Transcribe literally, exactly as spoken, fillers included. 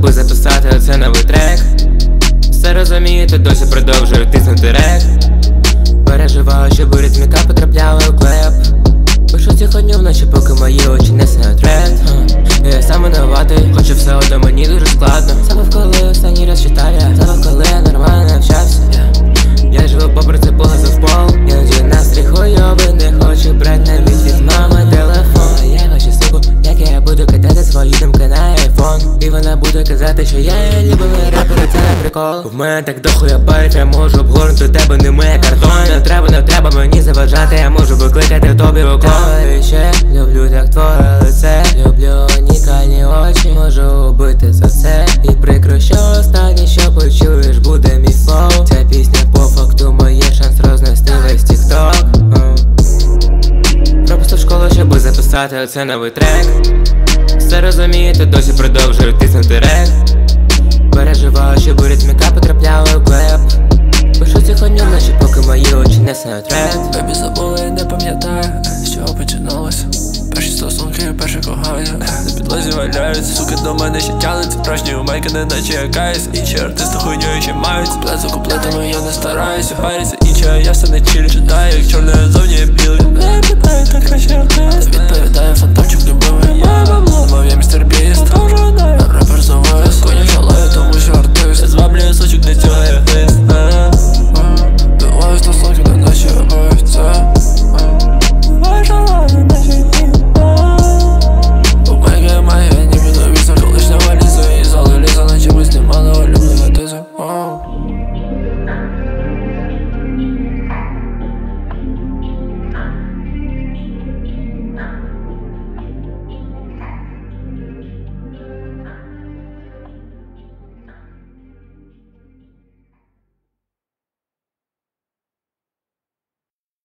щоби записати оце новий трек. Все розумієте, досі продовжую тиснути рек. Переживаю, щоб ритміка потрапляла у клеп. Пишу ці ходню вночі, поки мої очі не сняють ред. Я сам винуватий, хоча все одно мені дуже складно. Забув, коли останній раз читаю, забув, коли я нормально навчався. Я живу попри це поле в пол. Іноді настрій хуйовий, не хочу брать навіть від мами телефон. Я хочу суку, як я буду кидати свої думки на айфон. І вона буде казати, що я любила репери, це не прикол. В мене так дохуя парить, я можу обгорнути тебе, не моє картон. Не треба, не треба мені заважати, я можу викликати тобі уклон. Я ще люблю так твоє лице, люблю унікальні очі, можу убити за це. І прикро, що останнє, що почуєш, буде мій флоу. Ця пісня по факту моє, шанс рознести весь тікток. Пропустив школу, щоби записати оце новий трек. Все розумієте, досі продовжую тиснути рек. Переживаю, щоб ритміка потрапляла у клеп. Пишу ці ходню вночі, поки мої очі не сняють ред. Бебі забула і не пам'ятаю, з чого починалося. Перші стосунки, перше кохання. На підлозі валяються, суки до мене ще тянуться. Справжні умейки, не наче я каюсь. Інші артисти хуйньою ще мають. Куплет за куплетами я не стараюся. Париться інша, я все не чилю. Читаю, як чорне зовні є білий. Не питаю, так краще артист. Відповідаю, фантомчик любимий. Я бабло, мов я містер Біст.